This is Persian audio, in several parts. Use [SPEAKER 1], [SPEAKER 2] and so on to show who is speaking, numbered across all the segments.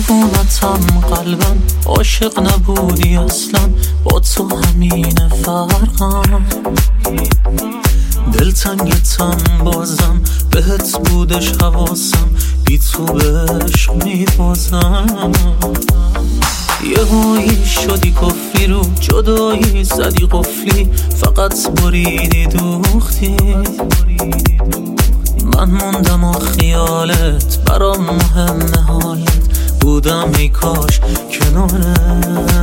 [SPEAKER 1] دیوونتم قلبم عاشق نبودی اصلا با تو همین فرقم دلتنگتم بازم بهت بودش حواسم بی تو بهش میبازم یهویی شدی کفری رو جدایی زدی قفلی فقط بریدی دوختی من موندم و خیالت برام مهمه حالت بودم ای کاش کنارت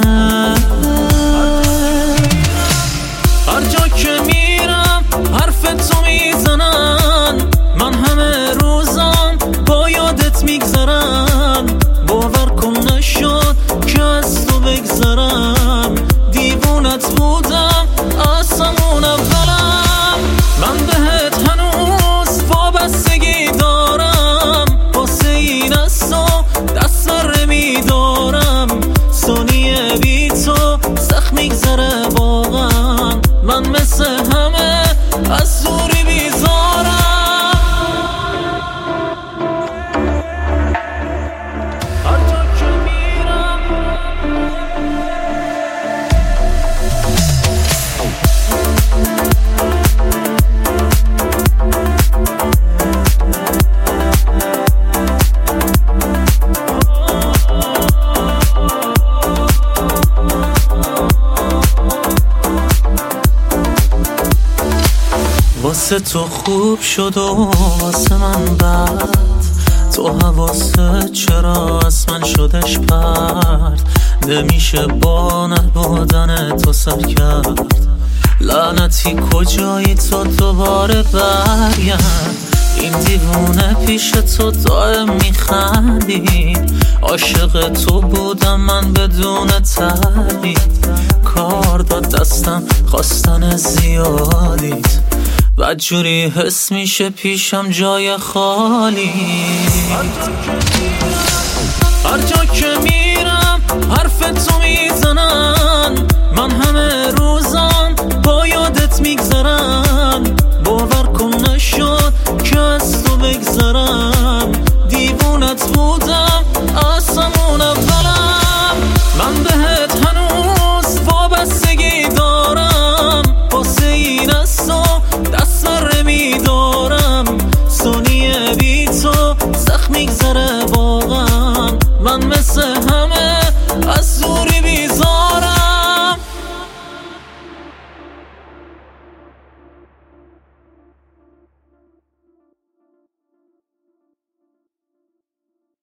[SPEAKER 1] هر جا که میرم حرف تو میزنن من همه روزم با یادت میگذرم باور کن نشد که از تو بگذرم دیوونت بودم از همون اولم من بهت هنوز وابستگی دارم واسه این از تو دست بر نمیدارم ثانیه بی تو سخت میگذره واقعا من مثل همه از دوری بیزارم هر جا که میرم واسه تو خوب شد و واسه من بد تو حواست چرا از من شدش پرد نمیشه با نبودن تو سر کرد لعنتی کجایی تو دوباره برگرد این دیوونه پیش تو دائم میخندید عاشق تو بودم من بدون تردید کار داد دستم خواستن زیادید بدجوری حس میشه پیشم جای خالی هر جا که